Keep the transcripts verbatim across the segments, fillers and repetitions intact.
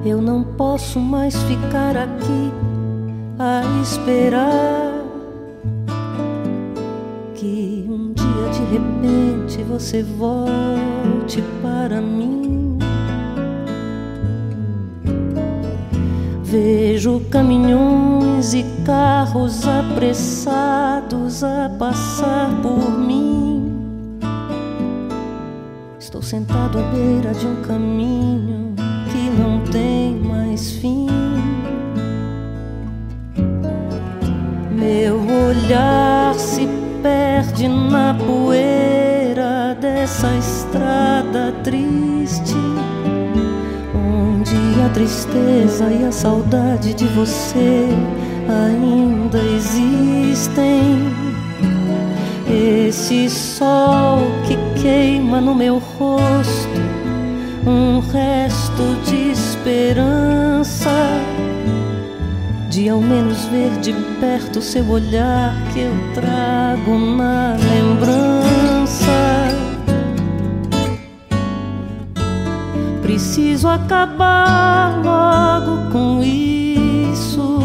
Eu não posso mais ficar aqui a esperar que um dia de repente você volte para mim. Vejo caminhões e carros apressados a passar por mim. Estou sentado à beira de um caminho que não tem mais fim. Meu olhar se perde na poeira dessa estrada triste, onde a tristeza e a saudade de você ainda existem. Esse sol que queima no meu rosto, um resto de esperança, de ao menos ver de perto seu olhar que eu trago na lembrança. Preciso acabar logo com isso.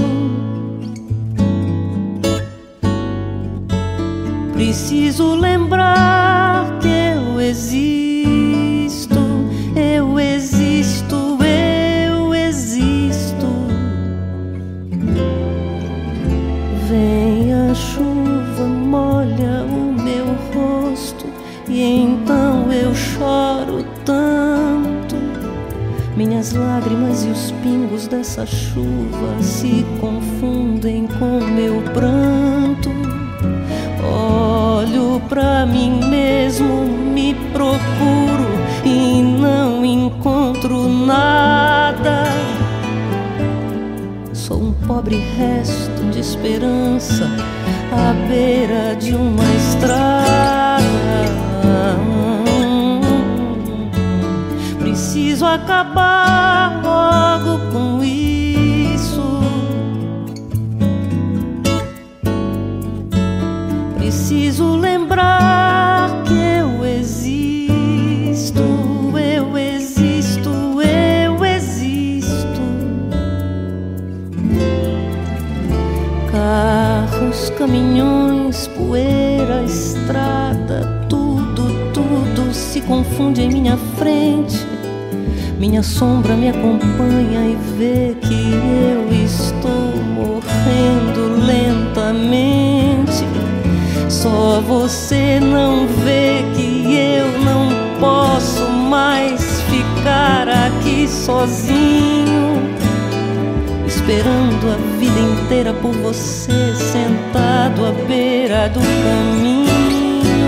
Preciso lembrar que eu existo, eu existo, eu existo. Vem a chuva, molha o meu rosto, e então eu choro tanto. Minhas lágrimas e os pingos dessa chuva se confundem com meu pranto. Olho pra mim mesmo, me procuro e não encontro nada. Sou um pobre resto de esperança à beira de uma estrada. Preciso acabar logo com isso. Preciso lembrar que eu existo, eu existo, eu existo. Carros, caminhões, poeira, estrada, tudo, tudo se confunde em minha frente. Minha sombra me acompanha e vê que eu estou morrendo lentamente. Só você não vê que eu não posso mais ficar aqui sozinho, esperando a vida inteira por você, sentado à beira do caminho.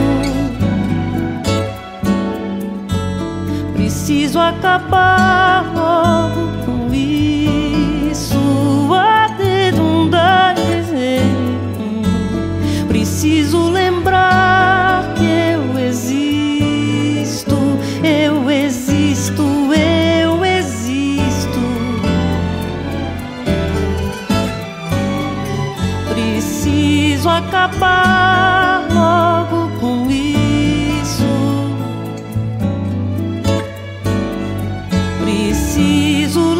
Preciso acabar logo com isso. A dedundar dizer. Preciso lembrar que eu existo, eu existo, eu existo. Preciso acabar logo com isso. Preciso